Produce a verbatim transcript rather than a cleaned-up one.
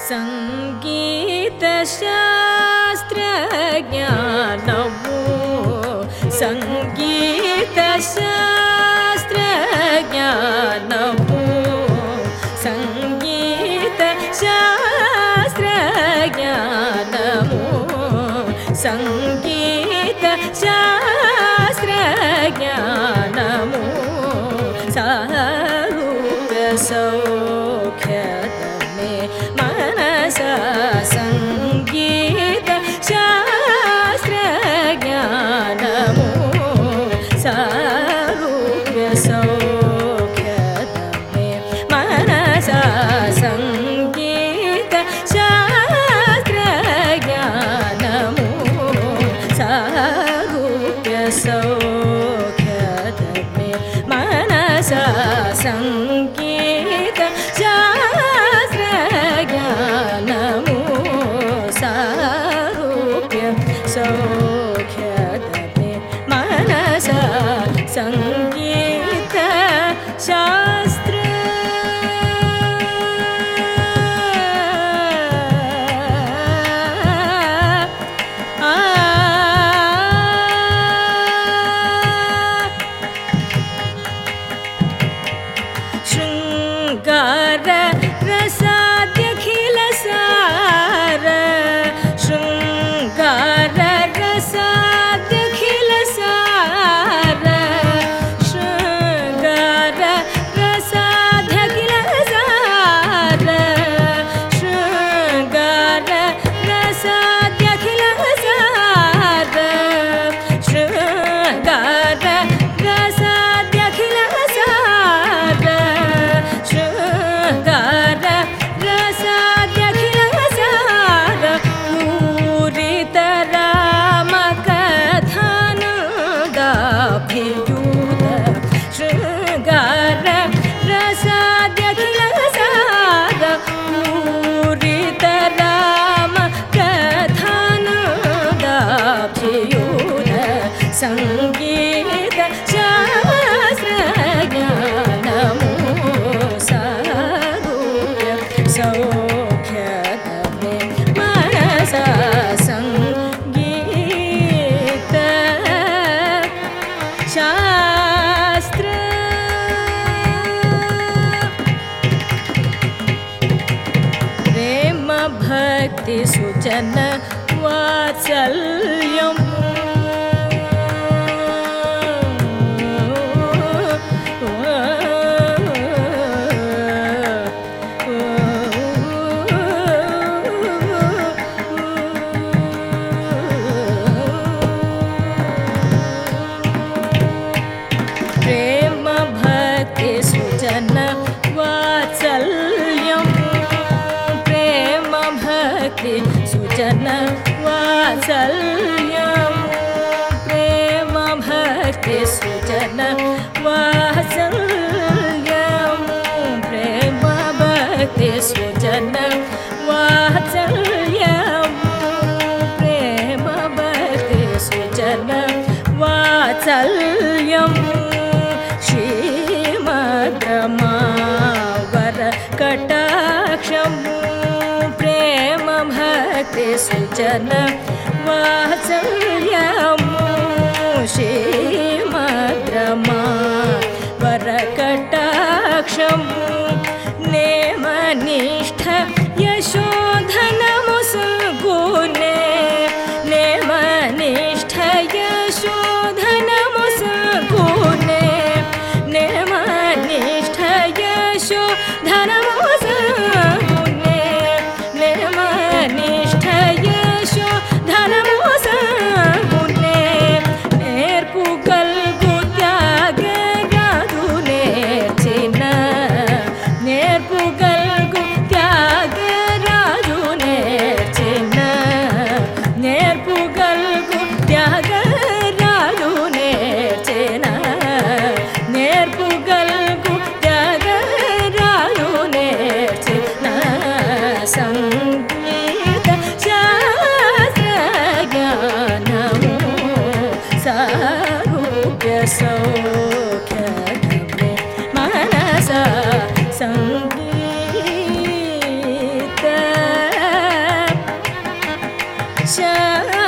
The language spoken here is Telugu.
సంగీత శాస్త్రజ్ఞానము సంగీత శాస్త్రజ్ఞానము సంగీత శాస్త్రజ్ఞానము సంగీత శాస్త్రజ్ఞానము సారూప్య సౌఖ్యతమే మనస సంగీత శాస్త్రజ్ఞానము సారూప్య సౌఖ్యతమే మనస సంగీత శాస్త్రజ్ఞానము సారూప్య సౌఖ్యతమే మనస సంగీత శాస్త్రజ్ఞానము సారూప్య సౌఖ్యతమే మనస సంగీత శాస్త్ర శృంగార రసాద్యఖిల సార శృంగార రసాద్యఖిల సార శృంగార రసాద్యఖిల సార శృంగార రసాద్యఖిల సార శృంగార రసాద్యఖిల సార శృంగార రసాద్యఖిల సార పూరిత రామ కథానుగాభియూత శృంగార రసాద్యఖిల సార పూరిత రామ కథానుగాభియూత సంగీత శాస్త్రజ్ఞానము సారూప్య సౌఖ్యతమే మనస సంగీత శాస్త్ర ప్రేమ భక్తి సుజన వాత్సల్యం ప్రేమ భక్తి సుజన వాత్సల్యం ప్రేమ భక్తి సుజన వాత్సల్యం ప్రేమ భక్తి సుజన వాత్సల్యం ప్రేమ భక్తి సుజన వాత్సల్యం ప్రేమ భక్తి సుజన వాత్సల్యం శ్రీమద్రమావర కటాక్షము ప్రేమ భక్తి సుజన వాత్సల్యము శ్రీమద్రమావర కటాక్షము నేమనిష్ట యశోధనము సగుణే నేమనిష్ట యశోధనము సగుణే నేమనిష్ట యశోధనము సగుణే నేమనిష్ట యశోధనము సగుణే నేర్పుగల్గు త్యాగరాజు నేర్చిన నేర్పుగల్గు త్యాగరాజు నేర్చిన నేర్పుగల్గు త్యాగరాజు నేర్చిన నేర్పుగల్గు త్యాగరాజు శ